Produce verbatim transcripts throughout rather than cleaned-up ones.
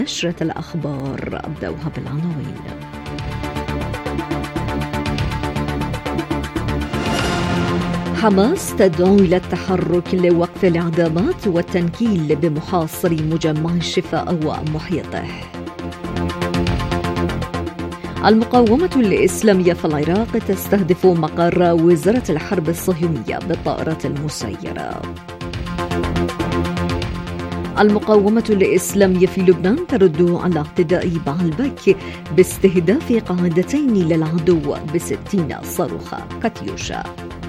نشرة الأخبار أبدأها بالعناوين. حماس تدعو إلى التحرك لوقف الإعدامات والتنكيل بمحاصري مجمع الشفاء ومحيطه. المقاومة الإسلامية في العراق تستهدف مقر وزارة الحرب الصهيونية بالطائرات المسيرة. المقاومة الإسلامية في لبنان ترد على اعتداء بعلبك باستهداف قاعدتين للعدو بستين صاروخ كاتيوشا.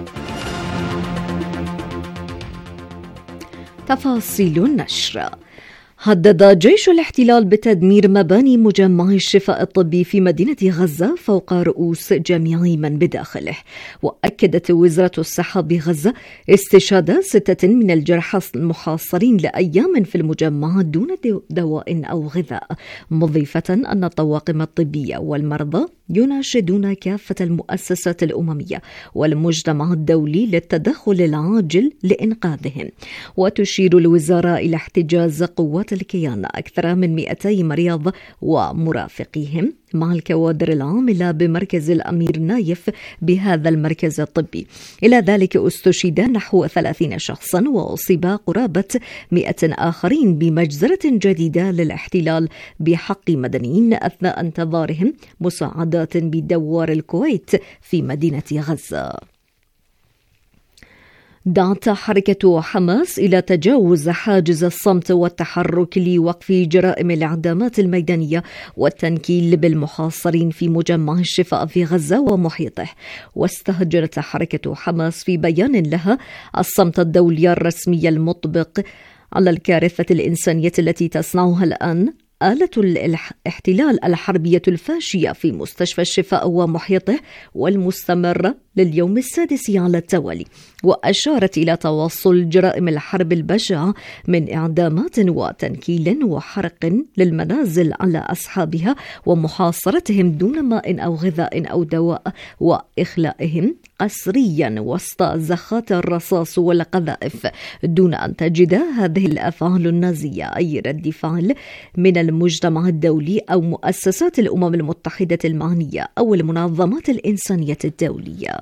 تفاصيل النشر. هدد جيش الاحتلال بتدمير مباني مجمع الشفاء الطبي في مدينة غزة فوق رؤوس جميع من بداخله. وأكدت وزارة الصحة بغزة استشهاد ستة من الجرحى المحاصرين لأيام في المجمع دون دواء أو غذاء، مضيفة أن الطواقم الطبية والمرضى يناشدون كافة المؤسسات الأممية والمجتمع الدولي للتدخل العاجل لإنقاذهم. وتشير الوزارة إلى احتجاز قوات الكيان أكثر من مئتي مريض ومرافقيهم مع الكوادر العاملة بمركز الأمير نايف بهذا المركز الطبي. إلى ذلك استشهد نحو ثلاثين شخصا وأصيب قرابة مئة آخرين بمجزرة جديدة للاحتلال بحق مدنيين أثناء انتظارهم مساعدات بدوار الكويت في مدينة غزة. دعت حركة حماس إلى تجاوز حاجز الصمت والتحرك لوقف جرائم الإعدامات الميدانية والتنكيل بالمحاصرين في مجمع الشفاء في غزة ومحيطه. واستهجنت حركة حماس في بيان لها الصمت الدولي الرسمي المطبق على الكارثة الإنسانية التي تصنعها الآن آلة الاحتلال الحربية الفاشية في مستشفى الشفاء ومحيطه والمستمرة لليوم السادس على التوالي. وأشارت إلى تواصل جرائم الحرب البشعة من إعدامات وتنكيل وحرق للمنازل على أصحابها ومحاصرتهم دون ماء أو غذاء أو دواء وإخلائهم قسريا وسط زخات الرصاص والقذائف دون أن تجد هذه الأفعال النازية أي رد فعل من المجتمع الدولي أو مؤسسات الأمم المتحدة المعنية أو المنظمات الإنسانية الدولية.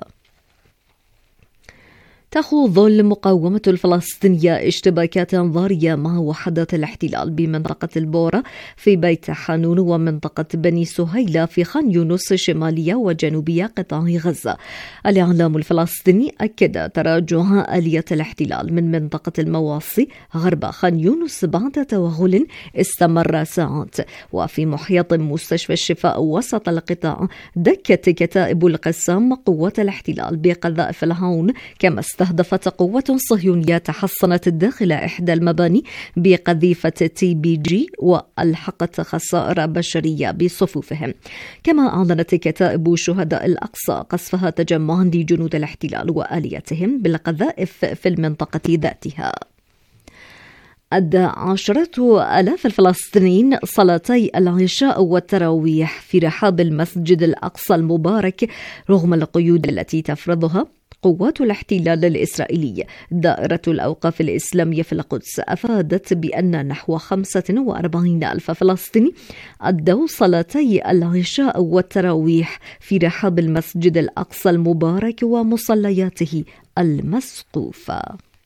تخوض المقاومة الفلسطينية اشتباكات ضارية مع وحدات الاحتلال بمنطقة البورة في بيت حانون ومنطقة بني سهيلة في خان يونس شمالية وجنوبية قطاع غزة. الإعلام الفلسطيني أكد تراجع آلية الاحتلال من منطقة المواصي غرب خان يونس بعد توغل استمر ساعات. وفي محيط مستشفى الشفاء وسط القطاع دكت كتائب القسام قوات الاحتلال بقذائف الهاون، كما استهدفت قوة صهيونية تحصنت داخل إحدى المباني بقذيفة تي بي جي وألحقت خسائر بشرية بصفوفهم. كما أعلنت كتائب شهداء الأقصى قصفها تجمعا لجنود الاحتلال وآليتهم بالقذائف في المنطقة ذاتها. أدى عشرة آلاف الفلسطينيين صلاتي العشاء والتراويح في رحاب المسجد الأقصى المبارك رغم القيود التي تفرضها قوات الاحتلال الإسرائيلي. دائرة الأوقاف الإسلامية في القدس أفادت بأن نحو خمسة وأربعين ألف فلسطيني أدوا صلاتي العشاء والتراويح في رحاب المسجد الأقصى المبارك ومصلياته المسقوفة.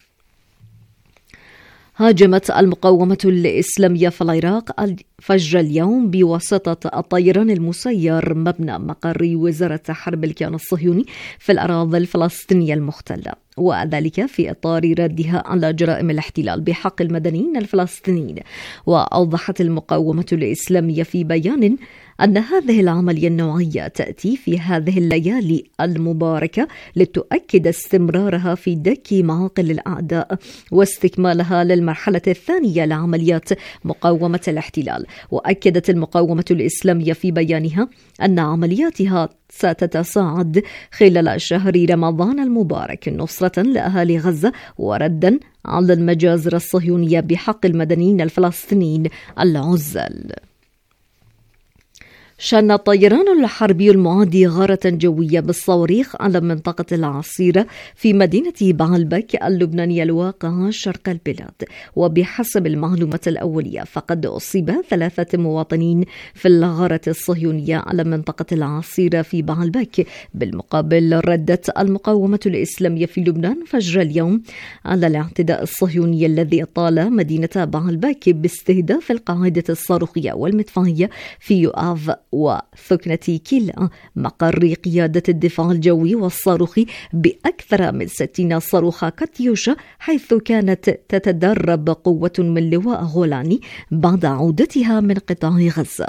هاجمت المقاومة الإسلامية في العراق فجر اليوم بواسطة الطيران المسير مبنى مقر وزارة حرب الكيان الصهيوني في الأراضي الفلسطينية المحتلة، وذلك في إطار ردها على جرائم الاحتلال بحق المدنيين الفلسطينيين. وأوضحت المقاومة الإسلامية في بيان أن هذه العملية النوعية تأتي في هذه الليالي المباركة لتؤكد استمرارها في دك معاقل الأعداء واستكمالها للمرحلة الثانية لعمليات مقاومة الاحتلال. وأكدت المقاومة الإسلامية في بيانها أن عملياتها ستتصاعد خلال شهر رمضان المبارك نصرة لأهالي غزة وردا على المجازر الصهيونية بحق المدنيين الفلسطينيين العزل. شن الطيران الحربي المعادي غارة جوية بالصواريخ على منطقة العصيرة في مدينة بعلبك اللبنانية الواقعة شرق البلاد. وبحسب المعلومات الأولية فقد أصيب ثلاثة مواطنين في الغارة الصهيونية على منطقة العصيرة في بعلبك. بالمقابل ردت المقاومة الإسلامية في لبنان فجر اليوم على الاعتداء الصهيوني الذي طال مدينة بعلبك باستهداف القاعدة الصاروخية والمدفعية في يؤاف وثكنة كيلا مقر قيادة الدفاع الجوي والصاروخي بأكثر من ستين صاروخ كاتيوشا، حيث كانت تتدرب قوة من لواء غولاني بعد عودتها من قطاع غزة.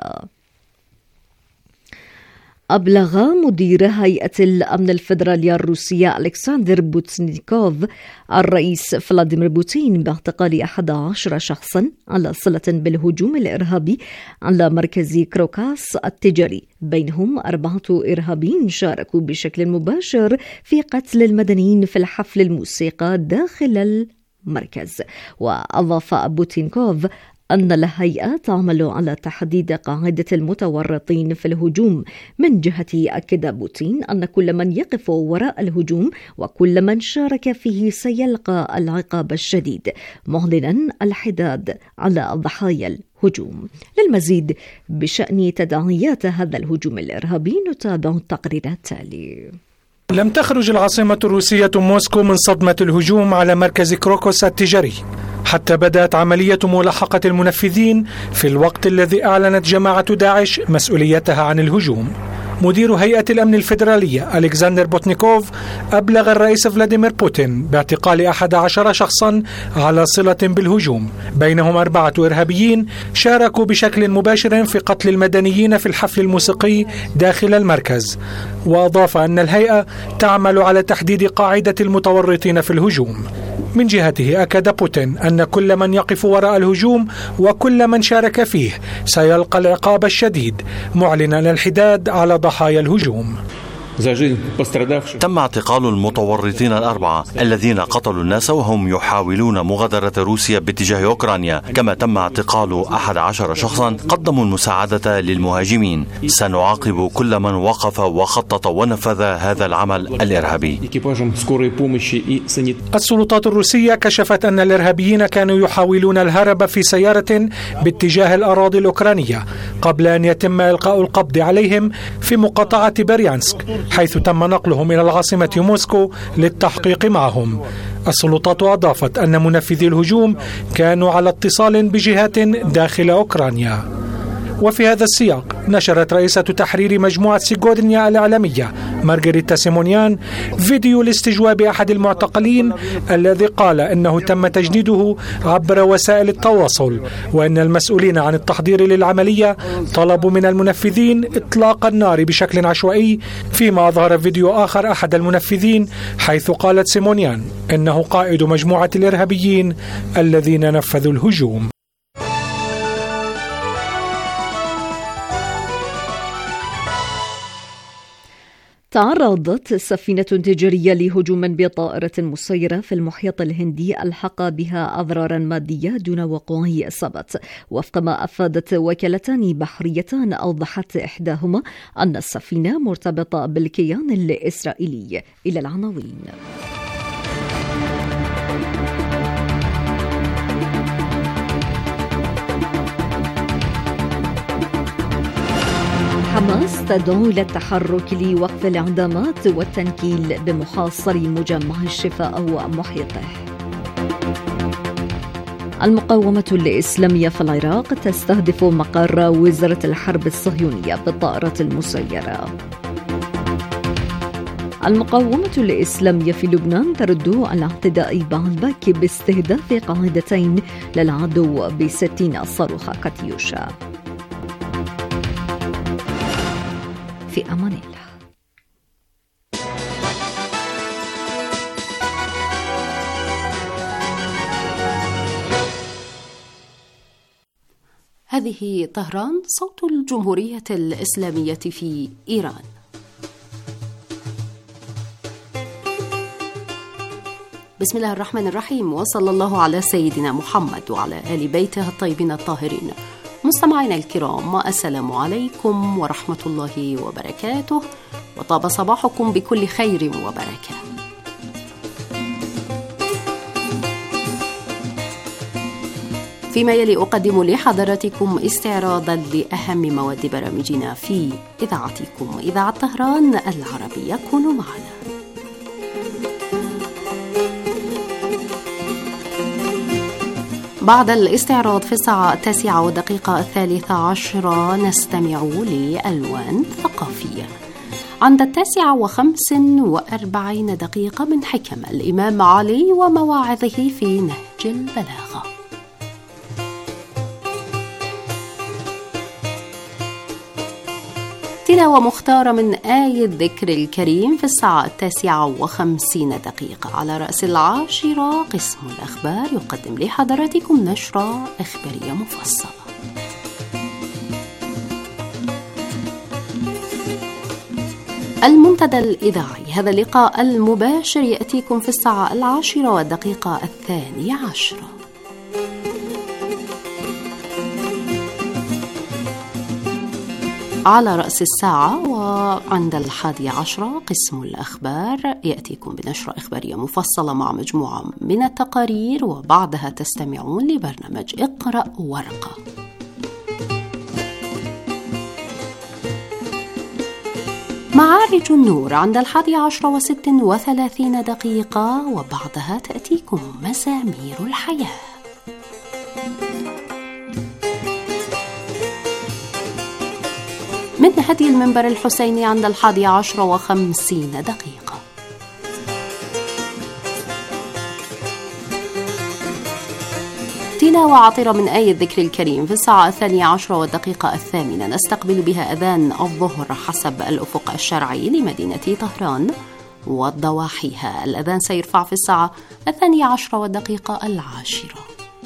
أبلغ مدير هيئة الأمن الفيدرالية الروسية ألكسندر بوتنيكوف الرئيس فلاديمير بوتين باعتقال أحد عشر شخصا على صلة بالهجوم الإرهابي على مركز كروكاس التجاري، بينهم أربعة إرهابيين شاركوا بشكل مباشر في قتل المدنيين في الحفل الموسيقى داخل المركز. وأضاف بوتينكوف أن الهيئة تعمل على تحديد قاعدة المتورطين في الهجوم. من جهته أكد بوتين أن كل من يقف وراء الهجوم وكل من شارك فيه سيلقى العقاب الشديد، معلنا الحداد على ضحايا الهجوم. للمزيد بشأن تداعيات هذا الهجوم الإرهابي نتابع التقرير التالي. لم تخرج العاصمة الروسية موسكو من صدمة الهجوم على مركز كروكوس التجاري حتى بدأت عملية ملاحقة المنفذين في الوقت الذي أعلنت جماعة داعش مسؤوليتها عن الهجوم. مدير هيئة الأمن الفيدرالية ألكسندر بوتنيكوف أبلغ الرئيس فلاديمير بوتين باعتقال أحد عشر شخصا على صلة بالهجوم، بينهم أربعة إرهابيين شاركوا بشكل مباشر في قتل المدنيين في الحفل الموسيقي داخل المركز. وأضاف أن الهيئة تعمل على تحديد قاعدة المتورطين في الهجوم. من جهته أكد بوتين أن كل من يقف وراء الهجوم وكل من شارك فيه سيلقى العقاب الشديد، معلنا الحداد على ضحايا الهجوم. تم اعتقال المتورطين الأربعة الذين قتلوا الناس وهم يحاولون مغادرة روسيا باتجاه أوكرانيا، كما تم اعتقال أحد عشر شخصا قدموا المساعدة للمهاجمين. سنعاقب كل من وقف وخطط ونفذ هذا العمل الإرهابي. السلطات الروسية كشفت أن الإرهابيين كانوا يحاولون الهرب في سيارة باتجاه الأراضي الأوكرانية قبل أن يتم إلقاء القبض عليهم في مقاطعة بريانسك، حيث تم نقلهم إلى العاصمة موسكو للتحقيق معهم. السلطات أضافت أن منفذي الهجوم كانوا على اتصال بجهات داخل أوكرانيا. وفي هذا السياق نشرت رئيسة تحرير مجموعة سيغودنيا الإعلامية مارغريتا سيمونيان فيديو لاستجواب أحد المعتقلين الذي قال إنه تم تجنيده عبر وسائل التواصل، وأن المسؤولين عن التحضير للعملية طلبوا من المنفذين إطلاق النار بشكل عشوائي. فيما أظهر فيديو آخر أحد المنفذين حيث قالت سيمونيان إنه قائد مجموعة الإرهابيين الذين نفذوا الهجوم. تعرضت سفينة تجارية لهجوم بطائرة مسيرة في المحيط الهندي ألحق بها أضرارا مادية دون وقوع إصابات. وفق ما أفادت وكالتان بحريتان أوضحت إحداهما أن السفينة مرتبطة بالكيان الإسرائيلي. إلى العناوين. حماس تدعو إلى التحرك لوقف الإعدامات والتنكيل بمحاصر مجمع الشفاء ومحيطه. المقاومة الإسلامية في العراق تستهدف مقر وزارة الحرب الصهيونية بالطائرة المسيرة. المقاومة الإسلامية في لبنان ترد على اعتداء بعلبك باستهداف قاعدتين للعدو بستين صاروخ كاتيوشا. في أمان الله. هذه طهران، صوت الجمهورية الإسلامية في إيران. بسم الله الرحمن الرحيم، وصلى الله على سيدنا محمد وعلى آل بيته الطيبين الطاهرين. مستمعينا الكرام، السلام عليكم ورحمة الله وبركاته، وطاب صباحكم بكل خير وبركة. فيما يلي أقدم لحضراتكم استعراضا لأهم مواد برامجنا في إذاعتكم إذاعة طهران العربية. كونوا معنا. بعد الاستعراض في الساعة التاسعة والدقيقة الثالثة عشرة نستمع لألوان ثقافية. عند التاسعة وخمس وأربعين دقيقة من حكم الإمام علي ومواعظه في نهج البلاغة. تلاوة مختارة من آية الذكر الكريم في الساعة التاسعة وخمسين دقيقة. على رأس العاشرة قسم الأخبار يقدم لحضراتكم نشرة إخبارية مفصلة. المنتدى الإذاعي، هذا اللقاء المباشر يأتيكم في الساعة العاشرة والدقيقة الثانية عشرة. على رأس الساعة وعند الحادية عشرة قسم الأخبار يأتيكم بنشرة إخبارية مفصلة مع مجموعة من التقارير، وبعدها تستمعون لبرنامج اقرأ ورقة. معارج النور عند الحادية عشرة وست وثلاثين دقيقة، وبعدها تأتيكم مزامير الحياة. من هدي المنبر الحسيني عند الحادية عشرة وخمسين دقيقة. تلاوة عطرة من آية الذكر الكريم في الساعة الثانية عشرة والدقيقة الثامنة نستقبل بها أذان الظهر حسب الأفق الشرعي لمدينة طهران وضواحيها. الأذان سيرفع في الساعة الثانية عشرة والدقيقة العاشرة.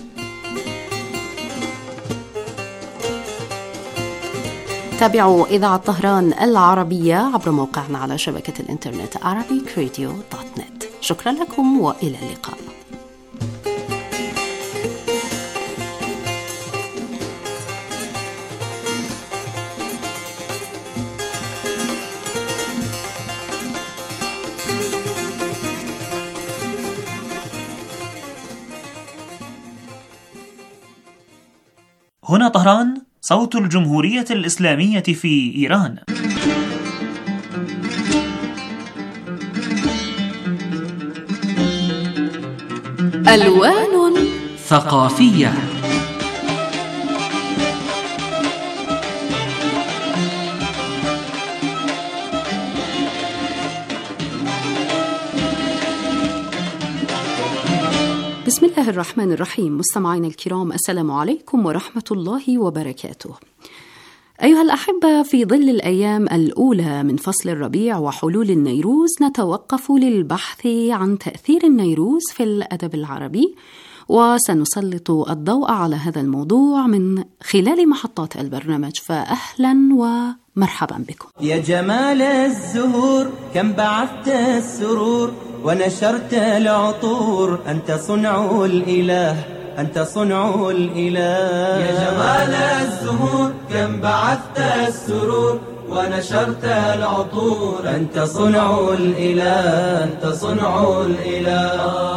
تابعوا إذاعة طهران العربية عبر موقعنا على شبكة الإنترنت arabic radio دوت نت. شكرا لكم وإلى اللقاء. هنا طهران، صوت الجمهورية الإسلامية في إيران. ألوان ثقافية. بسم الله الرحمن الرحيم. مستمعينا الكرام، السلام عليكم ورحمة الله وبركاته. أيها الأحبة، في ظل الأيام الأولى من فصل الربيع وحلول النيروز نتوقف للبحث عن تأثير النيروز في الأدب العربي، وسنسلط الضوء على هذا الموضوع من خلال محطات البرنامج. فأهلا ومرحبا بكم. يا جمال الزهور كم بعثت السرور ونشرت العطور، أنت صنع الإله، أنت صنع الإله. يا جمال الزهور كم بعثت السرور ونشرت العطور، أنت صنع الإله، أنت صنع الإله.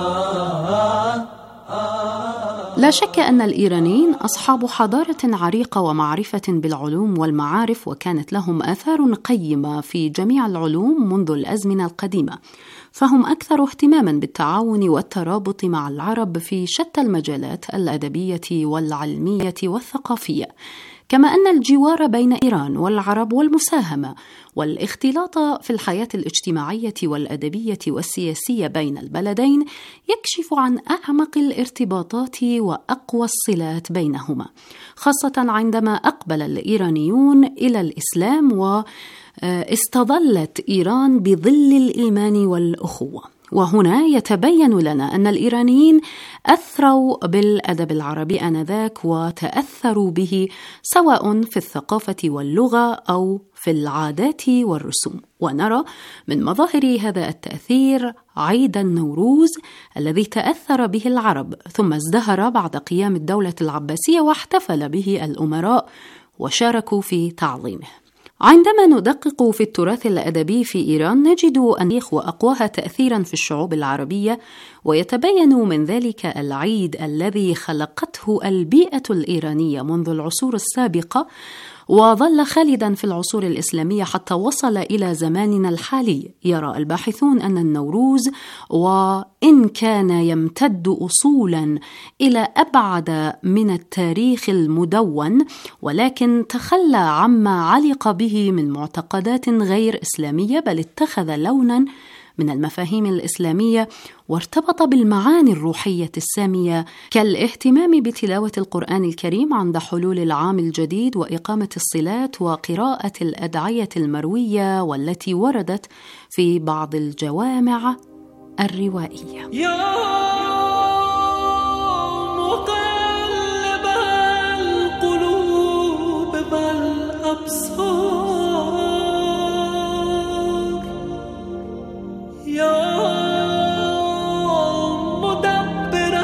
لا شك أن الإيرانيين أصحاب حضارة عريقة ومعرفة بالعلوم والمعارف، وكانت لهم آثار قيمة في جميع العلوم منذ الأزمنة القديمة، فهم أكثر اهتماما بالتعاون والترابط مع العرب في شتى المجالات الأدبية والعلمية والثقافية، كما أن الجوار بين إيران والعرب والمساهمة والاختلاط في الحياة الاجتماعية والأدبية والسياسية بين البلدين يكشف عن أعمق الارتباطات وأقوى الصلات بينهما، خاصة عندما أقبل الإيرانيون إلى الإسلام واستظلت إيران بظل الإيمان والأخوة. وهنا يتبين لنا أن الإيرانيين أثروا بالأدب العربي آنذاك وتأثروا به سواء في الثقافة واللغة أو في العادات والرسوم. ونرى من مظاهر هذا التأثير عيد النوروز الذي تأثر به العرب ثم ازدهر بعد قيام الدولة العباسية واحتفل به الأمراء وشاركوا في تعظيمه. عندما ندقق في التراث الأدبي في إيران نجد أن وأقواها تأثيرا في الشعوب العربية، ويتبين من ذلك العيد الذي خلقته البيئة الإيرانية منذ العصور السابقة وظل خالدا في العصور الإسلامية حتى وصل إلى زماننا الحالي. يرى الباحثون أن النوروز وإن كان يمتد أصولا إلى أبعد من التاريخ المدون، ولكن تخلى عما علق به من معتقدات غير إسلامية، بل اتخذ لونا من المفاهيم الإسلامية وارتبط بالمعاني الروحية السامية كالاهتمام بتلاوة القرآن الكريم عند حلول العام الجديد وإقامة الصلات وقراءة الأدعية المروية والتي وردت في بعض الجوامع الروائية. يا مقلب القلوب والأبصار يا مدبر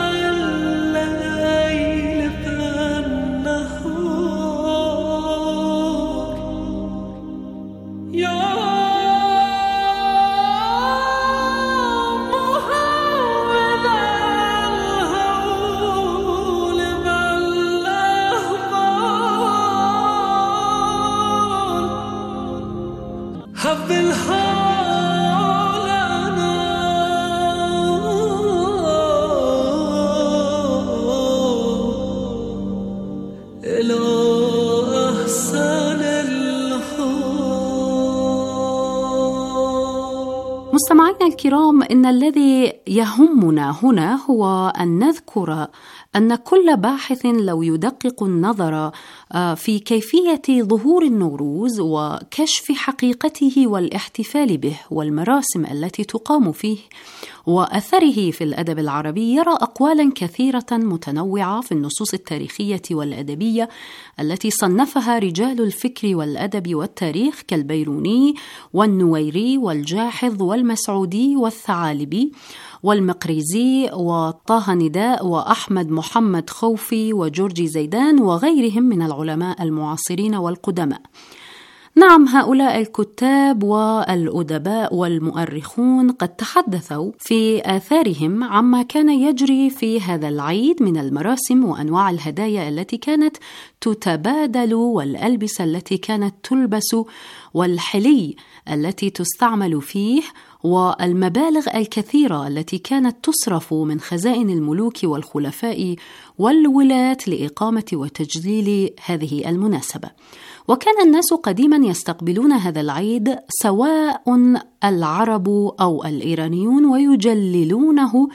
الليل فالنهار يا مهون الهول والأهوال هب الهار مستمعينا الكرام، إن الذي يهمنا هنا هو أن نذكر أن كل باحث لو يدقق النظر في كيفية ظهور النوروز وكشف حقيقته والاحتفال به والمراسم التي تقام فيه وأثره في الأدب العربي، يرى أقوالا كثيرة متنوعة في النصوص التاريخية والأدبية التي صنفها رجال الفكر والأدب والتاريخ كالبيروني والنويري والجاحظ والمسعودي والثعالبي والمقريزي وطه نداء وأحمد محمد خوفي وجورجي زيدان وغيرهم من العلماء المعاصرين والقدماء. نعم، هؤلاء الكتاب والأدباء والمؤرخون قد تحدثوا في آثارهم عما كان يجري في هذا العيد من المراسم وأنواع الهدايا التي كانت تتبادل والألبسة التي كانت تلبس والحلي التي تستعمل فيه والمبالغ الكثيرة التي كانت تصرف من خزائن الملوك والخلفاء والولاة لإقامة وتجليل هذه المناسبة. وكان الناس قديما يستقبلون هذا العيد سواء العرب أو الإيرانيون ويجللونه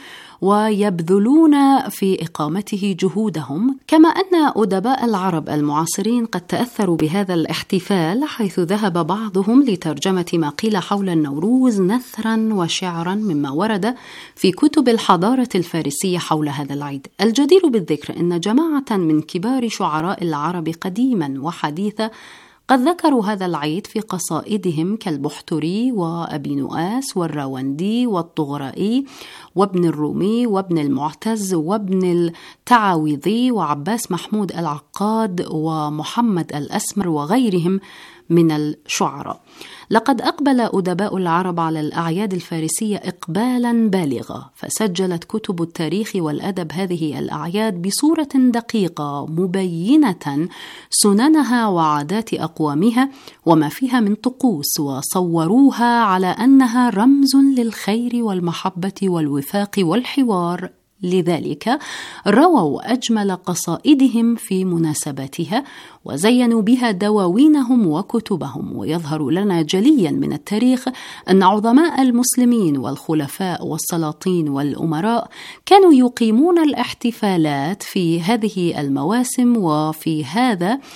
ويبذلون في إقامته جهودهم، كما أن أدباء العرب المعاصرين قد تأثروا بهذا الاحتفال، حيث ذهب بعضهم لترجمة ما قيل حول النوروز نثرا وشعرا مما ورد في كتب الحضارة الفارسية حول هذا العيد. الجدير بالذكر أن جماعة من كبار شعراء العرب قديما وحديثا قد ذكروا هذا العيد في قصائدهم كالبحتري وأبي نؤاس والراوندي والطغرائي وابن الرومي وابن المعتز وابن التعاويضي وعباس محمود العقاد ومحمد الأسمر وغيرهم من الشعراء. لقد أقبل أدباء العرب على الأعياد الفارسية إقبالا بالغا، فسجلت كتب التاريخ والأدب هذه الأعياد بصورة دقيقة مبينة سننها وعادات أقوامها وما فيها من طقوس، وصوروها على أنها رمز للخير والمحبة والوفاق والحوار. لذلك رووا أجمل قصائدهم في مناسباتها وزينوا بها دواوينهم وكتبهم. ويظهر لنا جليا من التاريخ أن عظماء المسلمين والخلفاء والسلاطين والأمراء كانوا يقيمون الاحتفالات في هذه المواسم وفي هذا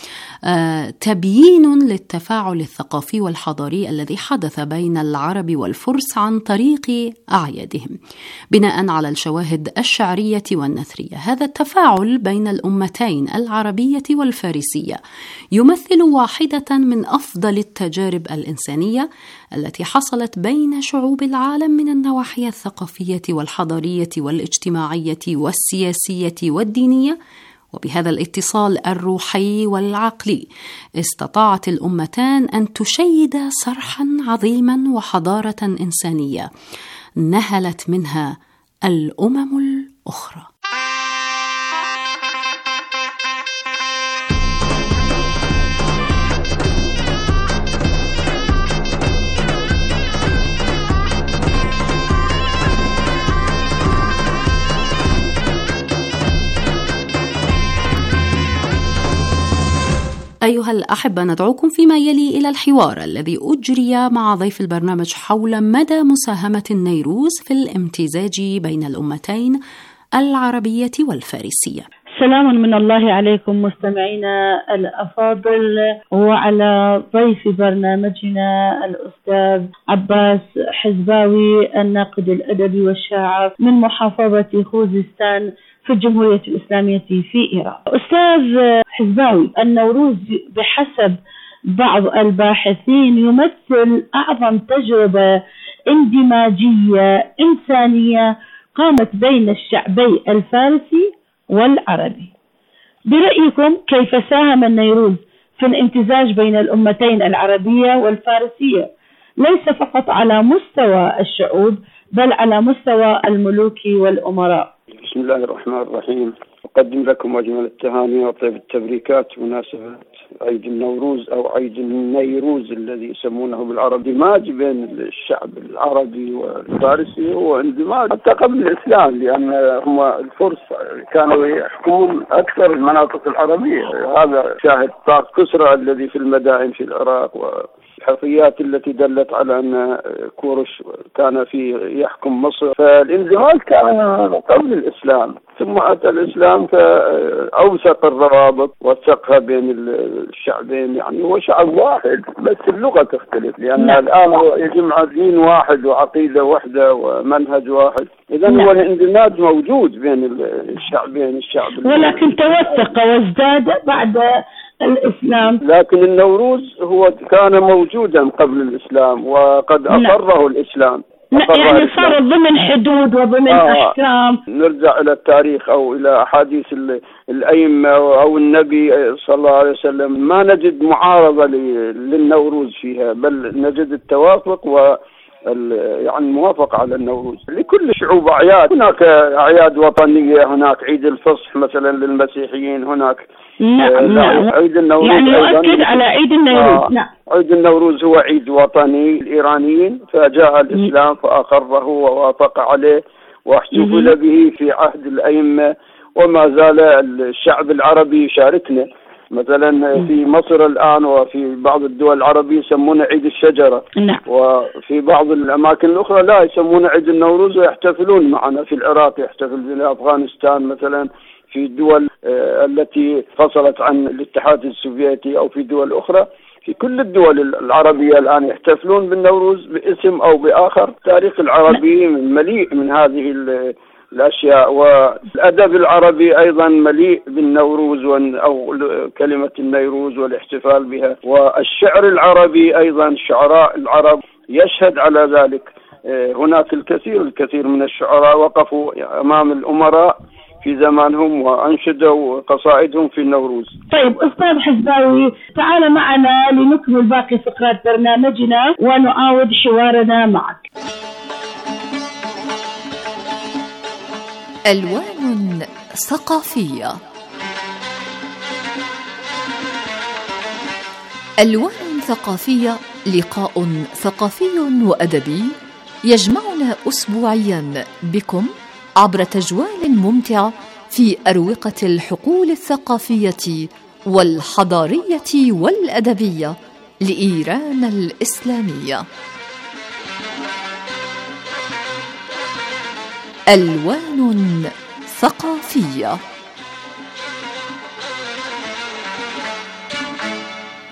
تبيين للتفاعل الثقافي والحضاري الذي حدث بين العرب والفرس عن طريق أعيادهم بناء على الشواهد الشعرية والنثرية. هذا التفاعل بين الأمتين العربية والفارسية يمثل واحدة من أفضل التجارب الإنسانية التي حصلت بين شعوب العالم من النواحي الثقافية والحضارية والاجتماعية والسياسية والدينية. وبهذا الاتصال الروحي والعقلي استطاعت الأمتان أن تشيد صرحا عظيما وحضارة إنسانية نهلت منها الأمم الأخرى. أيها الأحبة، ندعوكم فيما يلي إلى الحوار الذي أجري مع ضيف البرنامج حول مدى مساهمة النيروز في الامتزاج بين الأمتين العربية والفارسية. سلام من الله عليكم مستمعينا الأفاضل، وعلى ضيف برنامجنا الأستاذ عباس حزباوي الناقد الأدبي والشاعر من محافظة خوزستان في الجمهورية الإسلامية في إيران. أستاذ حزباوي، النوروز بحسب بعض الباحثين يمثل أعظم تجربة اندماجية إنسانية قامت بين الشعبي الفارسي والعربي. برأيكم كيف ساهم النيروز في الامتزاج بين الأمتين العربية والفارسية، ليس فقط على مستوى الشعوب بل على مستوى الملوك والأمراء؟ بسم الله الرحمن الرحيم. أقدم لكم أجمل التهاني وطيب التبريكات بمناسبة عيد النوروز أو عيد النيروز الذي يسمونه بالعربي. اندماج بين الشعب العربي والفارسي هو اندماج حتى قبل الإسلام، لأن هم الفرس كانوا يحكمون أكثر المناطق العربية. هذا شاهد طاق كسرى الذي في المدائن في العراق، والحفريات التي دلت على أن كورش كان في يحكم مصر. فالانزماج كان قبل الإسلام، ثم أتى الإسلام فأوثق الروابط وثقها بين الشعبين. يعني هو شعب واحد بس اللغة تختلف، لأن لا. الآن يجمع دين واحد وعقيدة واحدة ومنهج واحد. إذن هو الاندماج موجود بين الشعبين الشعب ولكن توثق وازداد بعد الإسلام. لكن النوروز هو كان موجودا قبل الإسلام وقد أقره الإسلام. يعني صار ضمن حدود وضمن آه. أحكام. نرجع إلى التاريخ أو إلى أحاديث الأئمة أو النبي صلى الله عليه وسلم، ما نجد معارضة للنوروز فيها، بل نجد التوافق و يعني موافقة على النوروز. لكل شعوب أعياد، هناك أعياد وطنية، هناك عيد الفصح مثلا للمسيحيين، هناك نعم نعم عيد النوروز يعني يؤكد على عيد النوروز. آه. نعم. عيد النوروز هو عيد وطني الإيرانيين، فجاء الإسلام فأقره ووافق عليه واحتفل به في عهد الأئمة، وما زال الشعب العربي يشاركنا. مثلا في مصر الآن وفي بعض الدول العربية يسمونه عيد الشجرة. نعم. وفي بعض الأماكن الأخرى لا يسمونه عيد النوروز ويحتفلون معنا. في العراق يحتفل، في أفغانستان مثلا، في الدول التي فصلت عن الاتحاد السوفيتي أو في دول أخرى. في كل الدول العربية الآن يحتفلون بالنوروز باسم أو بآخر. التاريخ العربي مليء من هذه الأشياء، والأدب العربي أيضا مليء بالنوروز أو كلمة النيروز والاحتفال بها، والشعر العربي أيضا شعراء العرب يشهد على ذلك. هناك الكثير الكثير من الشعراء وقفوا أمام الأمراء في زمانهم وأنشدوا قصائدهم في النوروز. طيب أستاذ حزباوي، تعال معنا لنكمل باقي فقرات برنامجنا ونعاود حوارنا معك. ألوان ثقافية. ألوان ثقافية، لقاء ثقافي وأدبي يجمعنا أسبوعيا بكم عبر تجوال ممتع في أروقة الحقول الثقافية والحضارية والأدبية لإيران الإسلامية. ألوان ثقافية.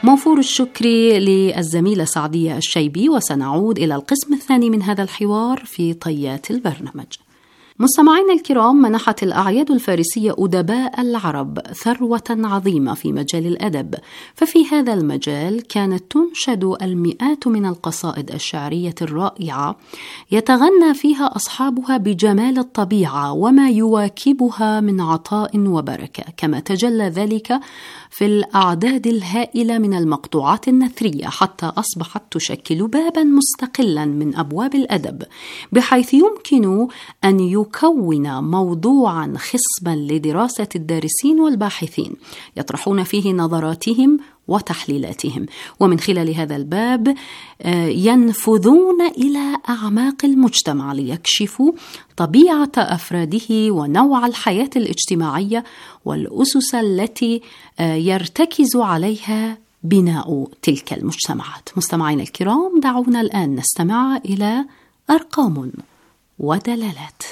موفور الشكر للزميلة سعدية الشيبي، وسنعود إلى القسم الثاني من هذا الحوار في طيات البرنامج. مستمعينا الكرام، منحت الأعياد الفارسية أدباء العرب ثروة عظيمة في مجال الأدب، ففي هذا المجال كانت تنشد المئات من القصائد الشعرية الرائعة يتغنى فيها أصحابها بجمال الطبيعة وما يواكبها من عطاء وبركة، كما تجلى ذلك في الأعداد الهائلة من المقطوعات النثرية، حتى أصبحت تشكل بابا مستقلا من أبواب الأدب، بحيث يمكن أن يكون موضوعا خصبا لدراسة الدارسين والباحثين يطرحون فيه نظراتهم وتحليلاتهم، ومن خلال هذا الباب ينفذون إلى أعماق المجتمع ليكشفوا طبيعة أفراده ونوع الحياة الاجتماعية والأسس التي يرتكز عليها بناء تلك المجتمعات. مستمعينا الكرام، دعونا الآن نستمع إلى أرقام ودلالات.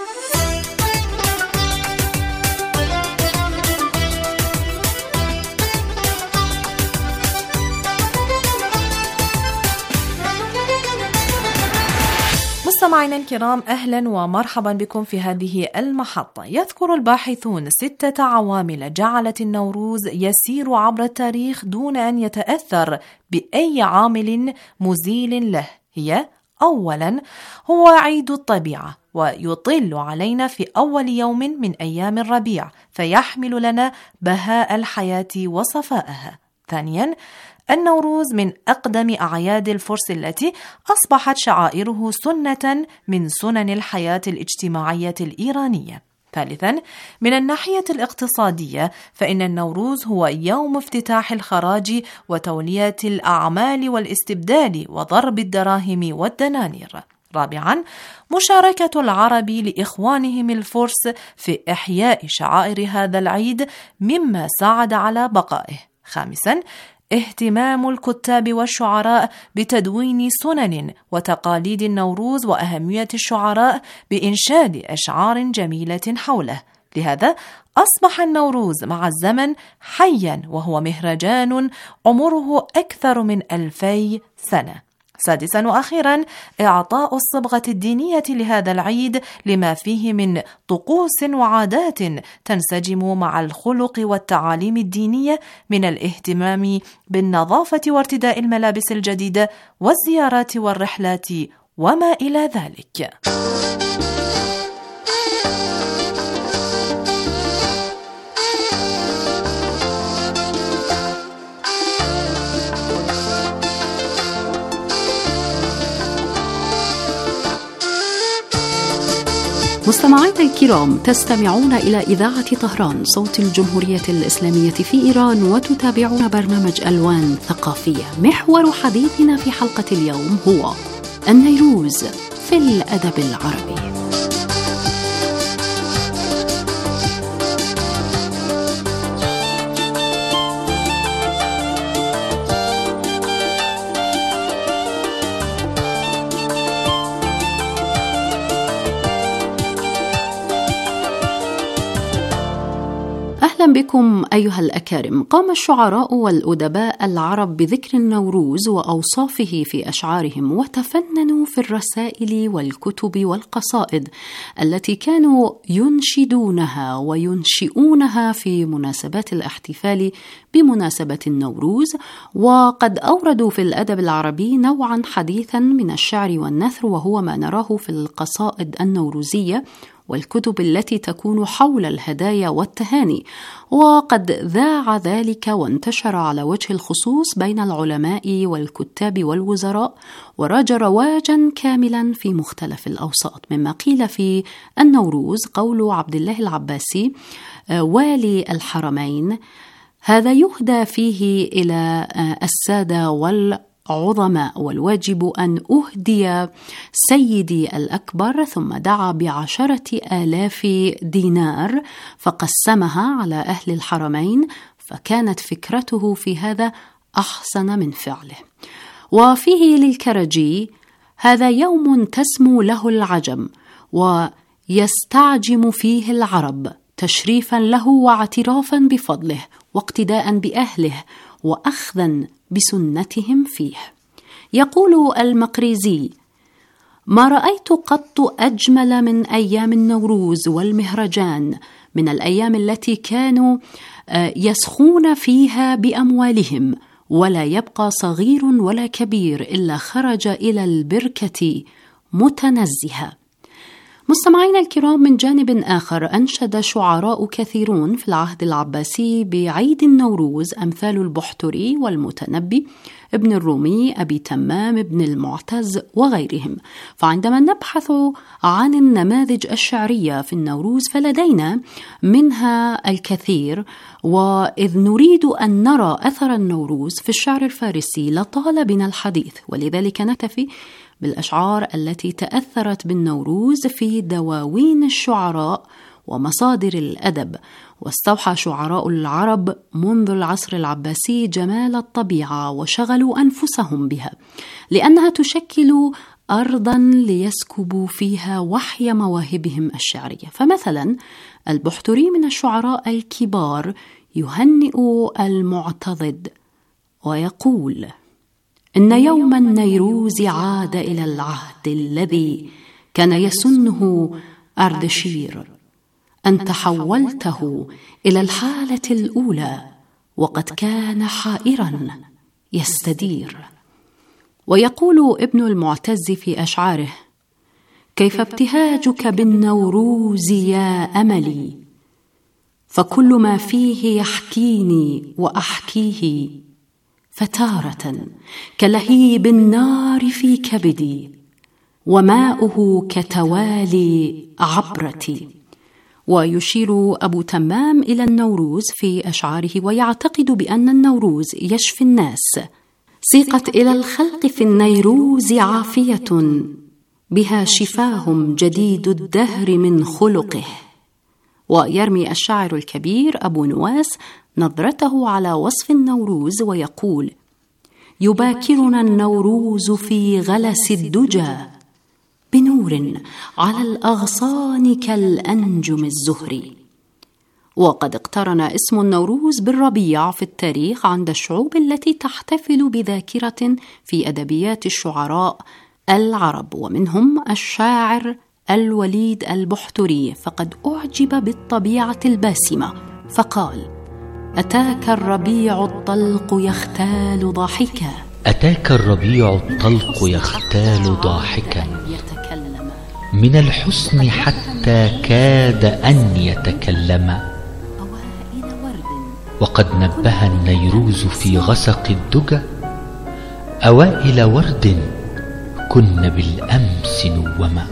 مستمعينا الكرام، أهلا ومرحبا بكم في هذه المحطة. يذكر الباحثون ستة عوامل جعلت النوروز يسير عبر التاريخ دون أن يتأثر بأي عامل مزيل له. هي أولا هو عيد الطبيعة، ويطل علينا في أول يوم من أيام الربيع، فيحمل لنا بهاء الحياة وصفاءها. ثانيا، النوروز من أقدم أعياد الفرس التي أصبحت شعائره سنة من سنن الحياة الاجتماعية الإيرانية. ثالثا، من الناحية الاقتصادية فإن النوروز هو يوم افتتاح الخراج وتولية الأعمال والاستبدال وضرب الدراهم والدنانير. رابعا، مشاركة العرب لإخوانهم الفرس في إحياء شعائر هذا العيد مما ساعد على بقائه. خامسا، اهتمام الكتاب والشعراء بتدوين سنن وتقاليد النوروز وأهمية الشعراء بإنشاد أشعار جميلة حوله. لهذا أصبح النوروز مع الزمن حيا، وهو مهرجان عمره أكثر من ألفي سنة. سادسا وأخيرا، إعطاء الصبغة الدينية لهذا العيد لما فيه من طقوس وعادات تنسجم مع الخلق والتعاليم الدينية من الاهتمام بالنظافة وارتداء الملابس الجديدة والزيارات والرحلات وما إلى ذلك. مستمعينا الكرام، تستمعون إلى إذاعة طهران صوت الجمهورية الإسلامية في إيران، وتتابعون برنامج ألوان ثقافية. محور حديثنا في حلقة اليوم هو النيروز في الأدب العربي. أهلا بكم أيها الأكارم. قام الشعراء والأدباء العرب بذكر النوروز وأوصافه في أشعارهم، وتفننوا في الرسائل والكتب والقصائد التي كانوا ينشدونها وينشئونها في مناسبات الاحتفال بمناسبة النوروز. وقد أوردوا في الأدب العربي نوعا حديثا من الشعر والنثر، وهو ما نراه في القصائد النوروزية والكتب التي تكون حول الهدايا والتهاني. وقد ذاع ذلك وانتشر على وجه الخصوص بين العلماء والكتاب والوزراء، وراج رواجا كاملا في مختلف الأوساط. مما قيل في النوروز قول عبد الله العباسي والي الحرمين: هذا يهدى فيه إلى السادة والعلماء عظماء، والواجب أن أهدي سيدي الأكبر. ثم دعا بعشرة آلاف دينار فقسمها على أهل الحرمين، فكانت فكرته في هذا أحسن من فعله. وفيه للكرجي: هذا يوم تسمو له العجم ويستعجم فيه العرب، تشريفا له واعترافا بفضله واقتداء بأهله وأخذا بسنتهم فيه. يقول المقريزي: ما رأيت قط أجمل من أيام النوروز والمهرجان، من الأيام التي كانوا يسخون فيها بأموالهم، ولا يبقى صغير ولا كبير إلا خرج إلى البركة متنزها. مستمعينا الكرام، من جانب آخر أنشد شعراء كثيرون في العهد العباسي بعيد النوروز، أمثال البحتري والمتنبي، ابن الرومي، أبي تمام، ابن المعتز وغيرهم. فعندما نبحث عن النماذج الشعرية في النوروز فلدينا منها الكثير، وإذ نريد أن نرى أثر النوروز في الشعر الفارسي لطال بنا الحديث، ولذلك نكتفي بالأشعار التي تأثرت بالنوروز في دواوين الشعراء ومصادر الأدب. واستوحى شعراء العرب منذ العصر العباسي جمال الطبيعة وشغلوا أنفسهم بها، لأنها تشكل أرضاً ليسكبوا فيها وحي مواهبهم الشعرية. فمثلاً البحتري من الشعراء الكبار يهنئ المعتضد ويقول: إن يوم النيروز عاد إلى العهد الذي كان يسنه أردشير، أنت حولته إلى الحالة الأولى وقد كان حائرا يستدير. ويقول ابن المعتز في أشعاره: كيف ابتهاجك بالنوروز يا أملي، فكل ما فيه يحكيني وأحكيه، فتارة كلهيب النار في كبدي، وماؤه كتوالي عبرتي. ويشير أبو تمام إلى النوروز في أشعاره ويعتقد بأن النوروز يشفي الناس: سيقت إلى الخلق في النيروز عافية، بها شفاهم جديد الدهر من خلقه. ويرمي الشاعر الكبير أبو نواس نظرته على وصف النوروز ويقول: يباكرنا النوروز في غلس الدجى، بنور على الأغصان كالأنجم الزهري. وقد اقترن اسم النوروز بالربيع في التاريخ عند الشعوب التي تحتفل بذاكرة في أدبيات الشعراء العرب، ومنهم الشاعر الوليد البحتري، فقد أعجب بالطبيعة الباسمة فقال: أتاك الربيع الطلق يختال ضاحكا، أتاك الربيع الطلق يختال ضاحكا، من الحسن حتى كاد أن يتكلم. وقد نبه النيروز في غسق الدجى، أوائل ورد كن بالأمس نوما.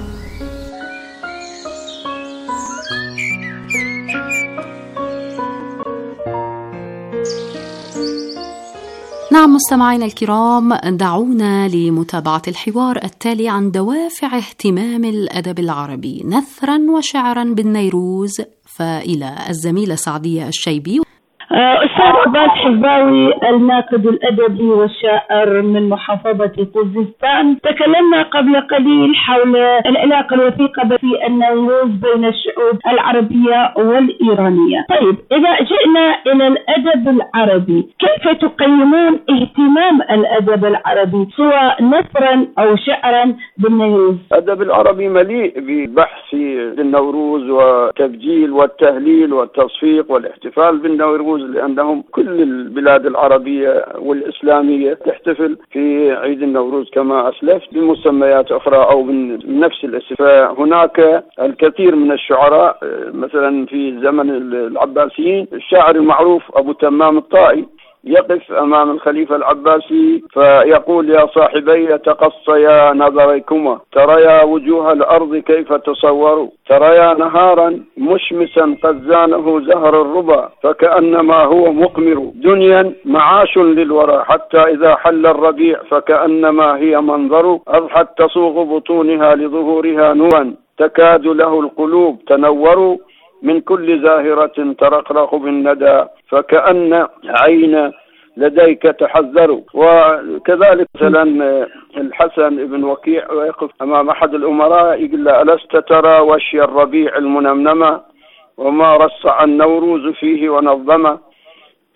نعم مستمعينا الكرام، دعونا لمتابعة الحوار التالي عن دوافع اهتمام الأدب العربي نثرا وشعرا بالنيروز، فإلى الزميلة سعدية الشيبي. أستاذ عباس حباوي الناقد الأدبي والشاعر من محافظة خوزستان، تكلمنا قبل قليل حول العلاقة الوثيقة في النيروز بين الشعوب العربية والإيرانية. طيب، إذا جئنا إلى الأدب العربي، كيف تقيمون اهتمام الأدب العربي سواء نثرا أو شعرا بالنيروز؟ الأدب العربي مليء ببحث النوروز وتبجيل والتهليل والتصفيق والاحتفال بالنوروز، لأنهم كل البلاد العربية والإسلامية تحتفل في عيد النوروز كما أسلفت بمسميات أخرى أو من نفس الاسم. فهناك الكثير من الشعراء، مثلا في زمن العباسيين الشاعر المعروف أبو تمام الطائي يقف أمام الخليفة العباسي فيقول: يا صاحبي تقصيا نظريكما، تريا وجوه الأرض كيف تصوروا، تريا نهارا مشمسا قد زانه زهر الربا، فكأنما هو مقمر، دنيا معاش للورى، حتى إذا حل الربيع فكأنما هي منظر، أضحت تصوغ بطونها لظهورها نورا، تكاد له القلوب تنور، من كل زاهرة ترقرق بالندى، فكأن عين لديك تحذر. وكذلك مثلا الحسن بن وكيع ويقف أمام أحد الأمراء يقول له: ألست ترى وشي الربيع المنمنمة، وما رصع النوروز فيه ونظمه،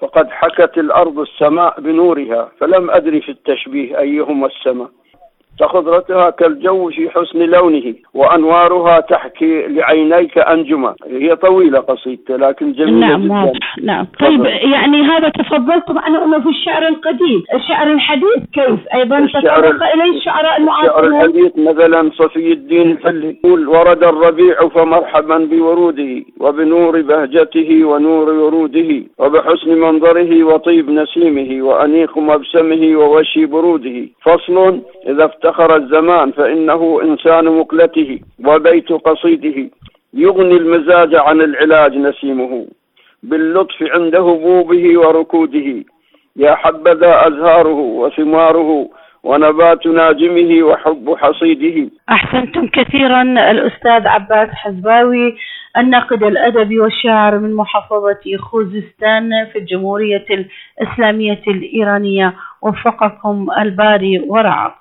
فقد حكت الأرض السماء بنورها، فلم أدري في التشبيه أيهما السماء. فخضرتها كالجو في حسن لونه، وأنوارها تحكي لعينيك أنجما. هي طويلة قصيدة لكن جميلة نعم جدا. واضح. نعم طيب، يعني هذا تفضلتم عنه أنه في الشعر القديم. الشعر الحديث كيف أيضا تطرق إليه الشعراء المعاصرون؟ الشعر الحديث مثلا صفي الدين الفلي يقول: ورد الربيع فمرحبا بوروده، وبنور بهجته ونور وروده، وبحسن منظره وطيب نسيمه، وأنيق مبسمه ووشي بروده. فصل: إذا افتخر الزمان فإنه إنسان مقلته، وبيت قصيده يغني المزاج عن العلاج نسيمه، باللطف عند هبوبه وركوده، يا حبذا أزهاره وثماره، ونبات ناجمه وحب حصيده. أحسنتم كثيرا الأستاذ عباس حزباوي، الناقد الأدبي والشاعر من محافظة خوزستان في الجمهورية الإسلامية الإيرانية، وفقكم الباري ورعاكم.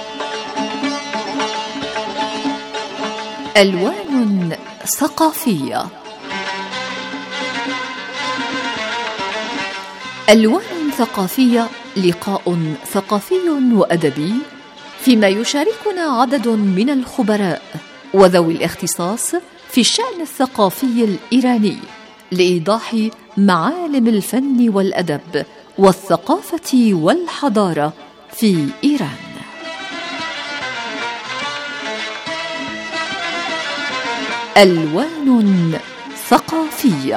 ألوان ثقافية. ألوان ثقافية، لقاء ثقافي وأدبي فيما يشاركنا عدد من الخبراء وذوي الاختصاص في الشأن الثقافي الإيراني لإيضاح معالم الفن والأدب والثقافة والحضارة في إيران. ألوان ثقافية.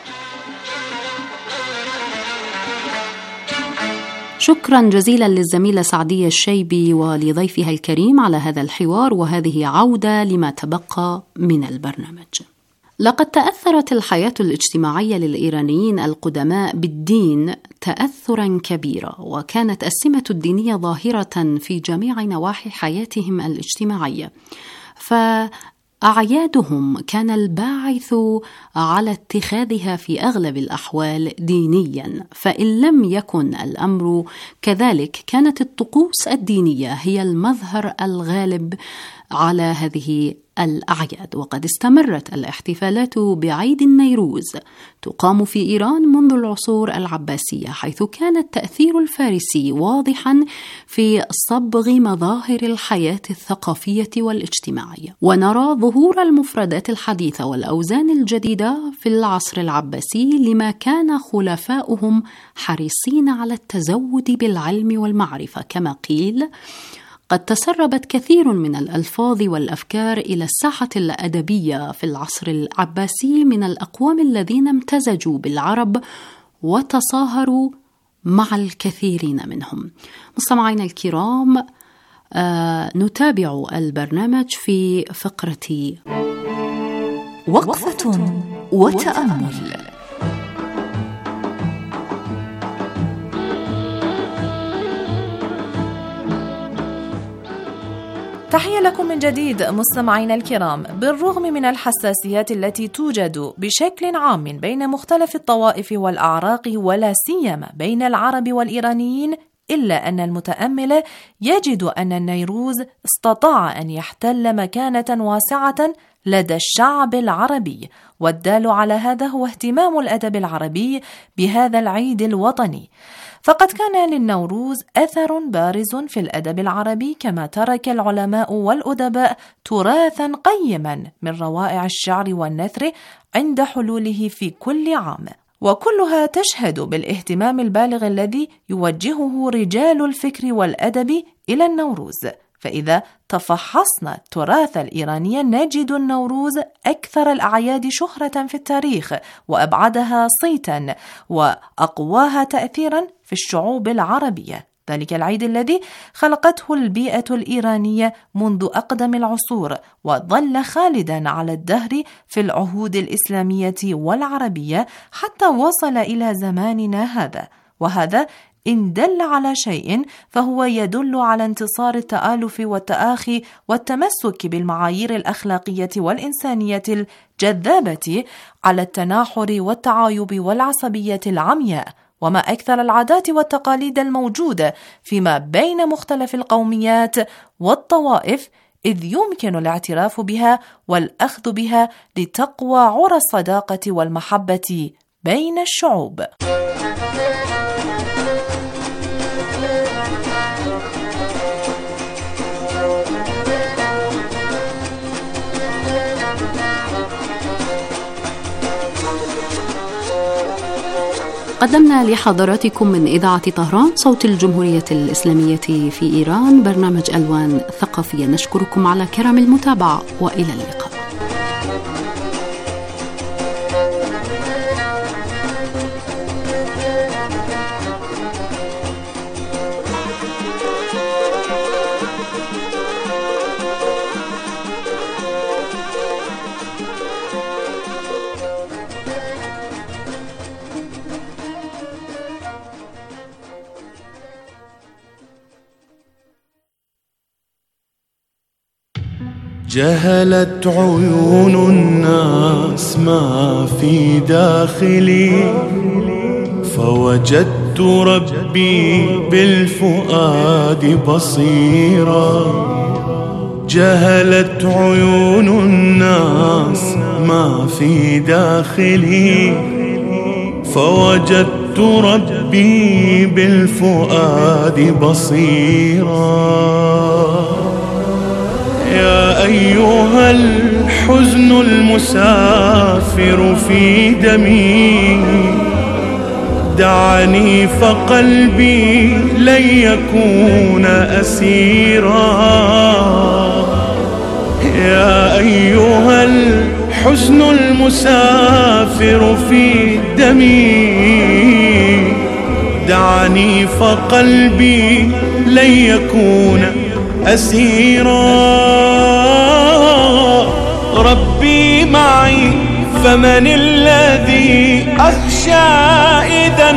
شكرا جزيلا للزميلة سعدية الشيبي ولضيفها الكريم على هذا الحوار، وهذه عودة لما تبقى من البرنامج. لقد تأثرت الحياة الاجتماعية للإيرانيين القدماء بالدين تأثرا كبيرا، وكانت السمة الدينية ظاهرة في جميع نواحي حياتهم الاجتماعية، ف أعيادهم كان الباعث على اتخاذها في أغلب الأحوال دينيا، فإن لم يكن الأمر كذلك كانت الطقوس الدينية هي المظهر الغالب على هذه الأعياد. وقد استمرت الاحتفالات بعيد النيروز تقام في إيران منذ العصور العباسية، حيث كان التأثير الفارسي واضحا في صبغ مظاهر الحياة الثقافية والاجتماعية. ونرى ظهور المفردات الحديثة والأوزان الجديدة في العصر العباسي لما كان خلفاؤهم حريصين على التزود بالعلم والمعرفة. كما قيل: قد تسربت كثير من الألفاظ والأفكار إلى الساحة الأدبية في العصر العباسي من الأقوام الذين امتزجوا بالعرب وتصاهروا مع الكثيرين منهم. مستمعينا الكرام، آه نتابع البرنامج في فقرة وقفة وتأمل. تحية لكم من جديد مستمعينا الكرام. بالرغم من الحساسيات التي توجد بشكل عام بين مختلف الطوائف والأعراق ولا سيما بين العرب والإيرانيين، إلا أن المتأمل يجد أن النيروز استطاع أن يحتل مكانة واسعة لدى الشعب العربي، والدال على هذا هو اهتمام الأدب العربي بهذا العيد الوطني. فقد كان للنوروز أثر بارز في الأدب العربي، كما ترك العلماء والأدباء تراثا قيما من روائع الشعر والنثر عند حلوله في كل عام، وكلها تشهد بالاهتمام البالغ الذي يوجهه رجال الفكر والأدب إلى النوروز. فإذا تفحصنا التراث الإيراني نجد النوروز أكثر الأعياد شهرة في التاريخ، وأبعدها صيتا، وأقواها تأثيرا في الشعوب العربية. ذلك العيد الذي خلقته البيئة الإيرانية منذ أقدم العصور، وظل خالدا على الدهر في العهود الإسلامية والعربية حتى وصل إلى زماننا هذا. وهذا إن دل على شيء فهو يدل على انتصار التآلف والتآخي والتمسك بالمعايير الأخلاقية والإنسانية الجذابة على التناحر والتعايب والعصبية العمياء، وما أكثر العادات والتقاليد الموجودة فيما بين مختلف القوميات والطوائف، إذ يمكن الاعتراف بها والأخذ بها لتقوى عرى الصداقة والمحبة بين الشعوب. قدمنا لحضراتكم من إذاعة طهران صوت الجمهورية الإسلامية في إيران برنامج ألوان ثقافية. نشكركم على كرم المتابعة وإلى اللقاء. جهلت عيون الناس ما في داخلي، فوجدت ربي بالفؤاد بصيرا. جهلت عيون الناس ما في داخلي، فوجدت ربي بالفؤاد بصيرا. يا أيها الحزن المسافر في دمي، دعني فقلبي لن يكون أسيرا. يا أيها الحزن المسافر في دمي، دعني فقلبي لن يكون أسيرا. ربي معي فمن الذي أخشى إذن،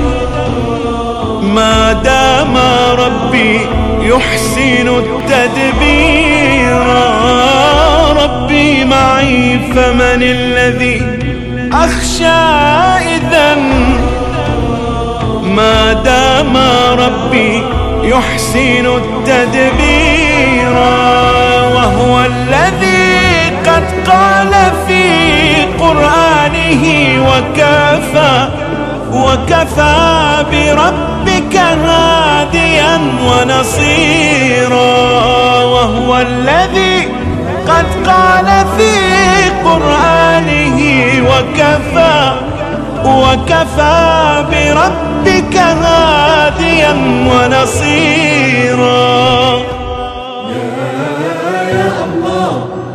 ما دام ربي يحسن التدبير. ربي معي فمن الذي أخشى إذن، ما دام ربي يحسن التدبير. وهو الذي قد قال في قرآنه وكفى وكفى بربك هاديا ونصيرا. وهو الذي قد قال في قرآنه وكفى وكفى بربك هاديا ونصيرا. يا الله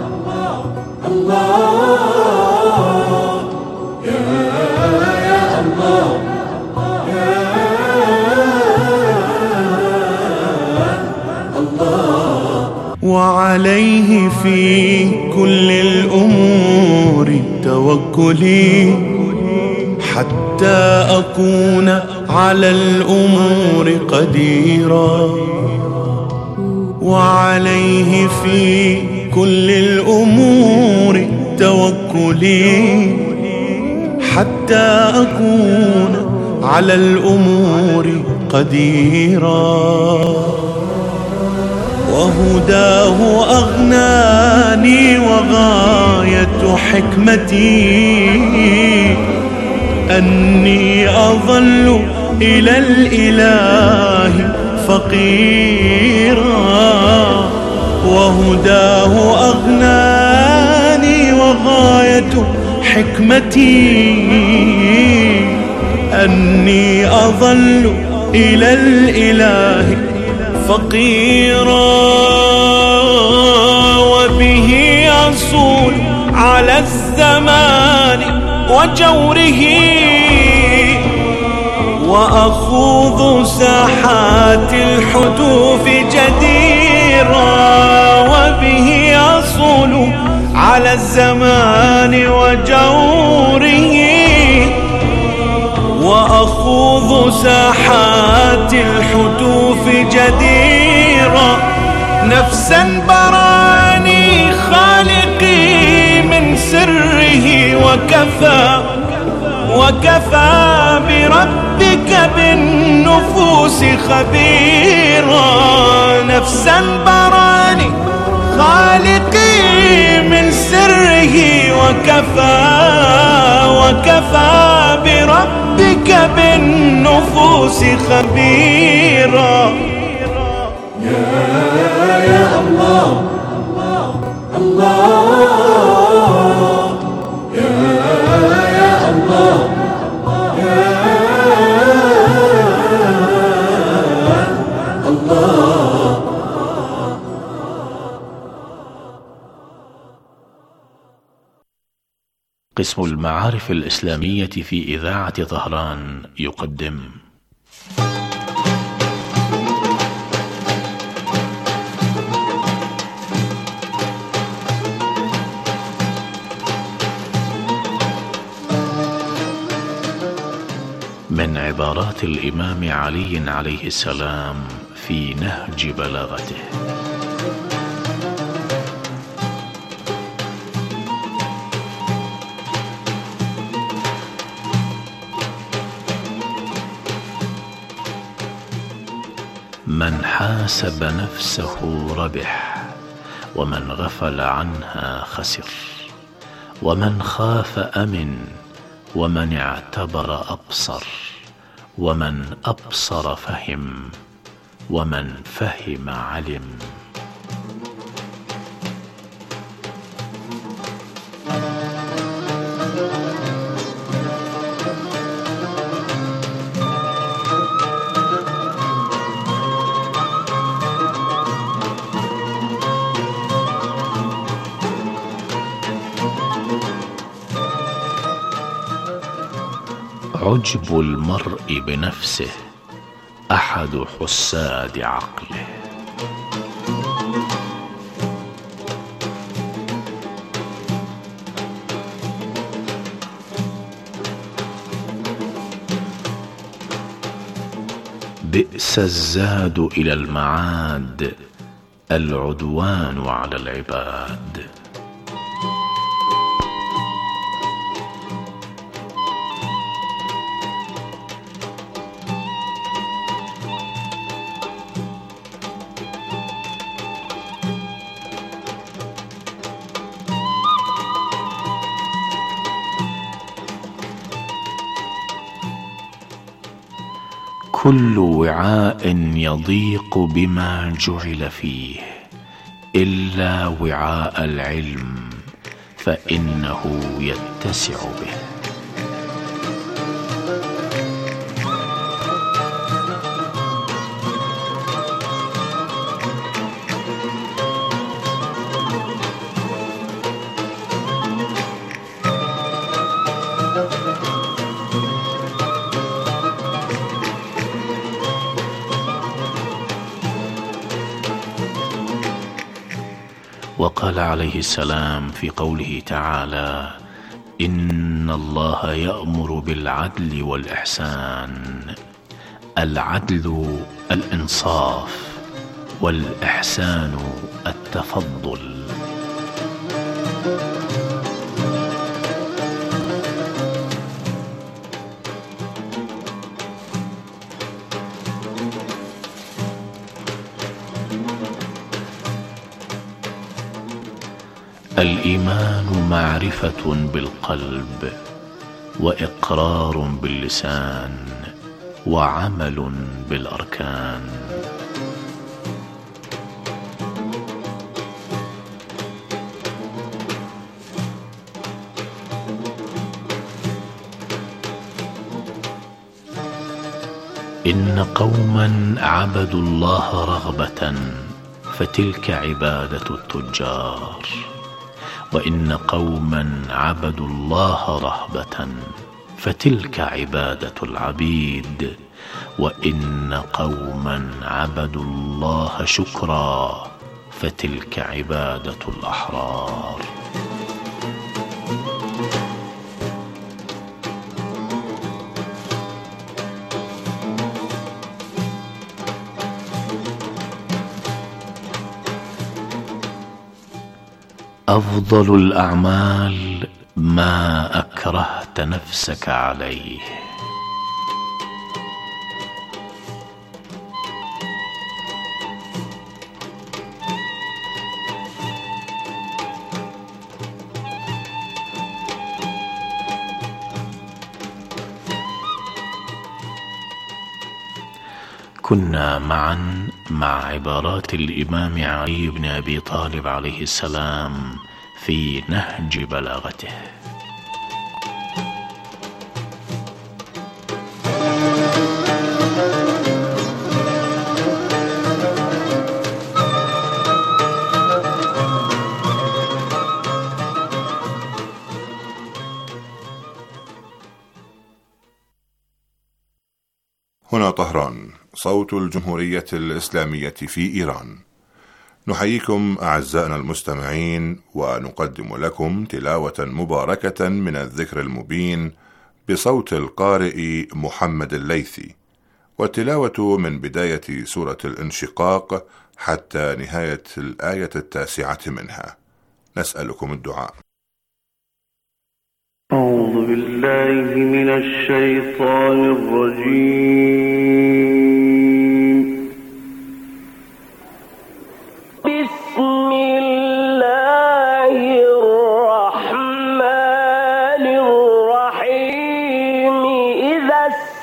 الله يا الله يا الله. وعليه في كل الأمور توكلي، حتى أكون على الأمور قديرا. وعليه في كل الأمور توكلي، حتى أكون على الأمور قديرا. وهداه أغناني وغاية حكمتي، أني أظل إلى الإله فقيرا. وهداه أغناني وغاية حكمتي، أني أظل إلى الإله فقيرا. وبه أصول على الزمان وجوره، وأخوض ساحات الحتوف جديرا. وبه أصول على الزمان وجوره، وأخوض ساحات الحتوف جديرا. نفسا براني خالقي من سره، وكفى وكفى بربك بالنفوس خبيرا. نفسا براني خالقي من سره، به وكفى وكفى بربك بالنفوس خبيرا. يا يا الله الله يا يا الله يا الله. قسم المعارف الإسلامية في إذاعة طهران يقدم من عبارات الإمام علي عليه السلام في نهج بلاغته. من حاسب نفسه ربح، ومن غفل عنها خسر، ومن خاف أمن، ومن اعتبر أبصر، ومن أبصر فهم، ومن فهم علم. عجب المرء بنفسه أحد حساد عقله. بئس الزاد إلى المعاد العدوان على العباد. كل وعاء يضيق بما جعل فيه إلا وعاء العلم، فإنه يتسع به. وقال عليه السلام في قوله تعالى: إن الله يأمر بالعدل والإحسان. العدل الإنصاف، والإحسان التفضل. الإيمان معرفة بالقلب، وإقرار باللسان، وعمل بالأركان. إن قوما عبدوا الله رغبة فتلك عبادة التجار، وإن قوما عبدوا الله رهبة فتلك عبادة العبيد، وإن قوما عبدوا الله شكرا فتلك عبادة الأحرار. أفضل الأعمال ما أكرهت نفسك عليه. كنا معا مع عبارات الإمام علي بن أبي طالب عليه السلام في نهج بلاغته. هنا طهران، صوت الجمهورية الإسلامية في إيران. نحييكم أعزائنا المستمعين ونقدم لكم تلاوة مباركة من الذكر المبين بصوت القارئ محمد الليثي، والتلاوة من بداية سورة الانشقاق حتى نهاية الآية التاسعة منها. نسألكم الدعاء. أعوذ بالله من الشيطان الرجيم. بسم الله الرحمن الرحيم. إذا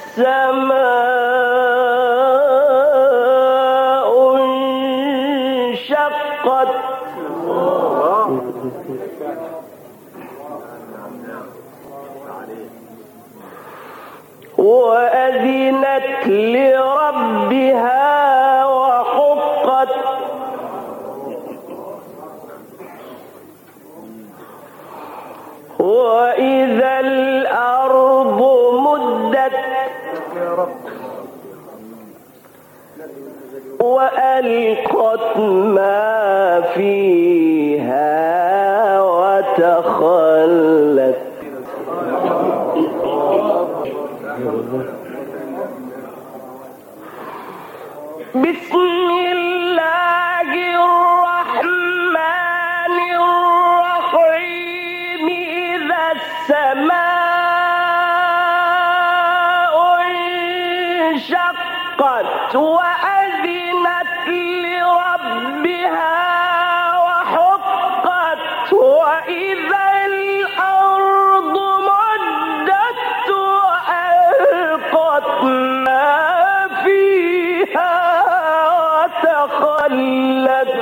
السماء انشقت وأذنت لربها وحقت وإذا الأرض مدت وألقت ما فيها وتخلت بسم الله الرحمن الرحيم. إذا السماء انشقت وأذنت لربها وحقت وإذا الأرض مدت وألقت ما فيها وتخلت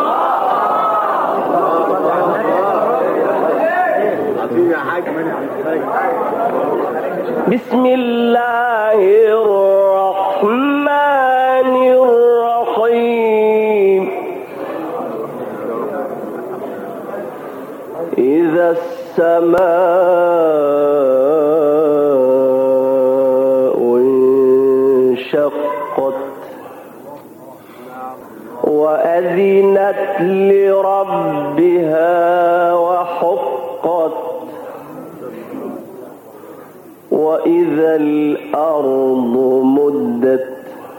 بسم الله الرحمن الرحيم. إذا السماء انشقت وأذنت لربها وحقت وإذا الأرض مدت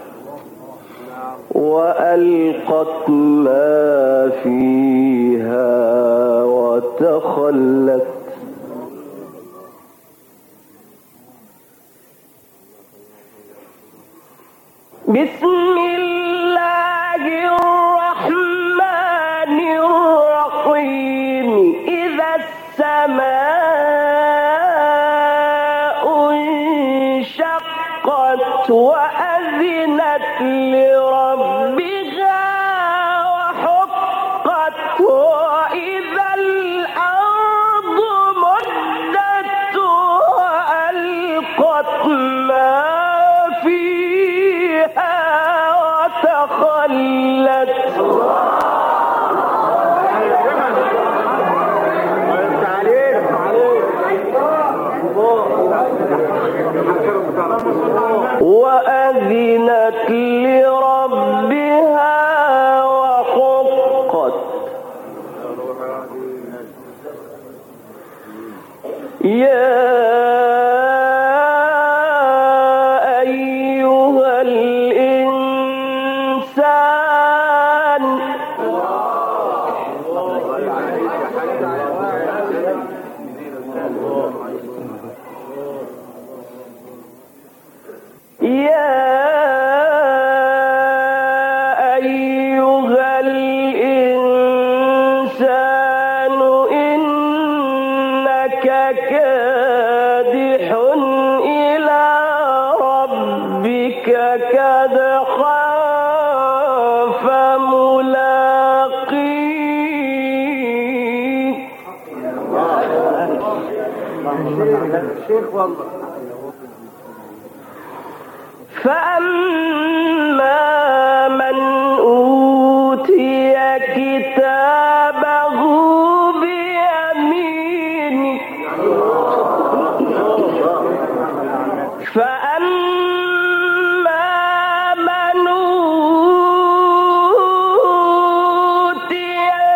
وألقت ما فيها وتخلت بسم الله الرحمن الرحيم. إذا السماء انشقت وأذنت لربها وحقت وإذا الأرض مدت وألقت ما فيها وتخلت وأذنت لربها وحقت يا أيها الإنسان يا أيها الإنسان إنك كافر الشيخ والله. فأما من أوتي كتابه بيمينه فأما من أوتي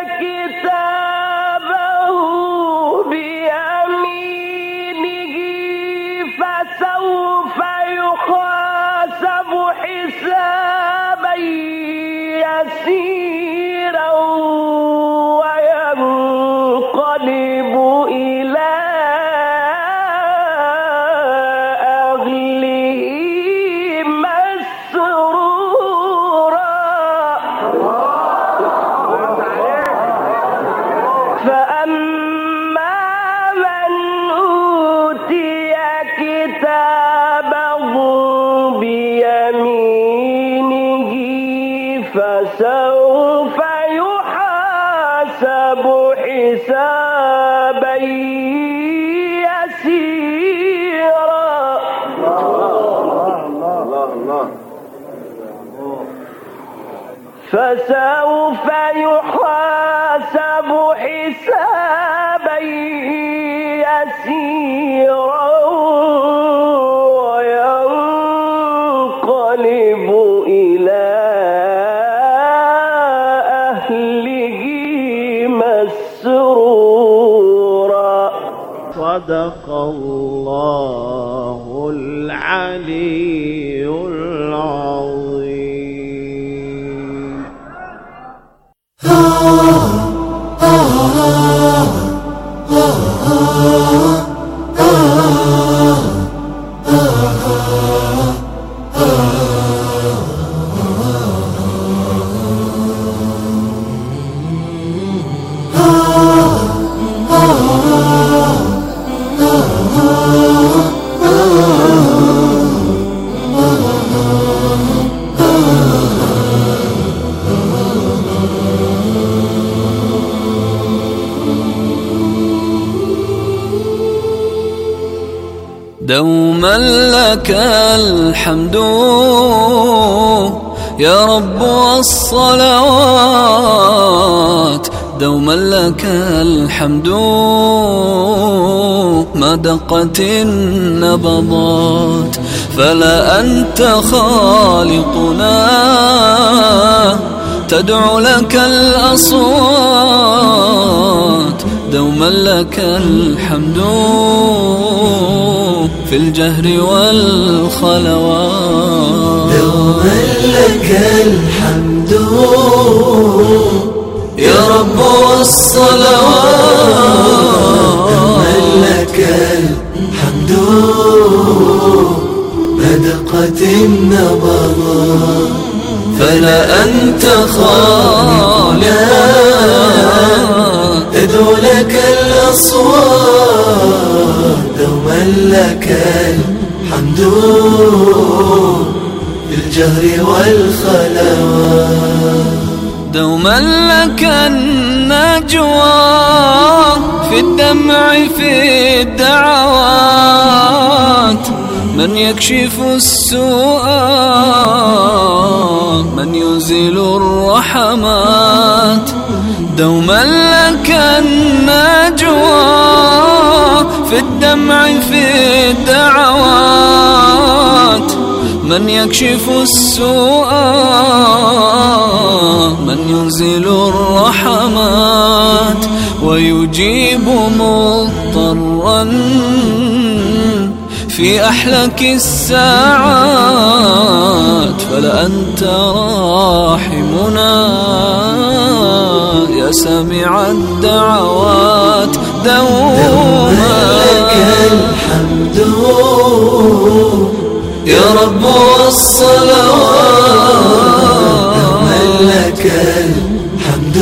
كتابه بيمينه فسوف يحاسب حسابا يسيرا وينقلب إلى أهله مسرورا. فأما من أوتي كتابه بيمينه فسوف يحاسب حسابا يسيرا. فسوف يحاسب حسابا يسيرا وينقلب إلى أهله مسرورا. صدق الله العلي العظيم. دوما لك الحمد يا رب والصلوات، دوما لك الحمد ما دقت النبضات، فلا أنت خالقنا تدعو لك الأصوات، دوما لك الحمد في الجهر والخلوات، دوما لك الحمد يا رب والصلوات، دوما لك الحمد ما دقت النبضات، فلا أنت خالقنا تدعو لك الأصوات، دوما لك الحمد في الجهر والخلوات، دوما لك النجوى في الدمع في الدعوات، من يكشف السوء من يزيل الرحمات، دوما لك النجوى في الدمع في الدعوات، من يكشف السوء من ينزل الرحمات، ويجيب مضطرا في أحلك الساعات، فلا أنت راحمنا يا سامع الدعوات، دوما لك الحمد يا رب والصلوات، دوما لك الحمد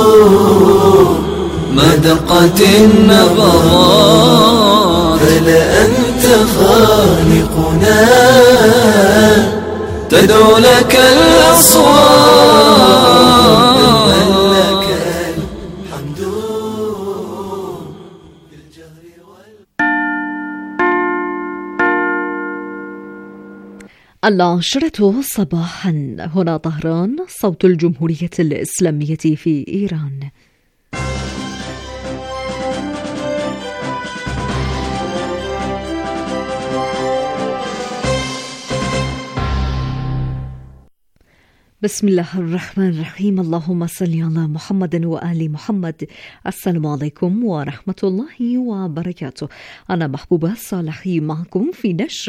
ما دقت النبضات، فلا أنت خالقنا تدعو لك الأصوات، دوما لك الحمد العاشرة صباحا. هنا طهران، صوت الجمهورية الإسلامية في إيران. بسم الله الرحمن الرحيم. اللهم صل على محمد وآل محمد. السلام عليكم ورحمة الله وبركاته. أنا محبوبة صالحي معكم في نشر